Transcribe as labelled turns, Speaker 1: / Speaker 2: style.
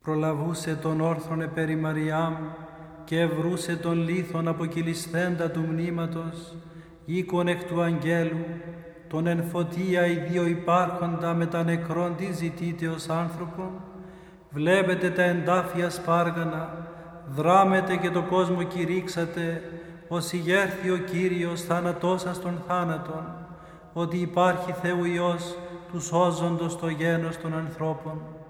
Speaker 1: Προλαβούσε τον όρθρον επέρι Μαριάμ και ευρούσε τον λίθον αποκυλισθέντα του μνήματος, οίκον εκ του αγγέλου, τον εν φωτία οι δύο υπάρχοντα με τα νεκρόν τι ζητείτε ως άνθρωπον. Βλέπετε τα εντάφια σπάργανα, δράμετε και το κόσμο κηρύξατε, ως ηγέρθη ο Κύριος θάνατώσας των θάνατων, ότι υπάρχει Θεού Υιός του σώζοντος το γένος των ανθρώπων.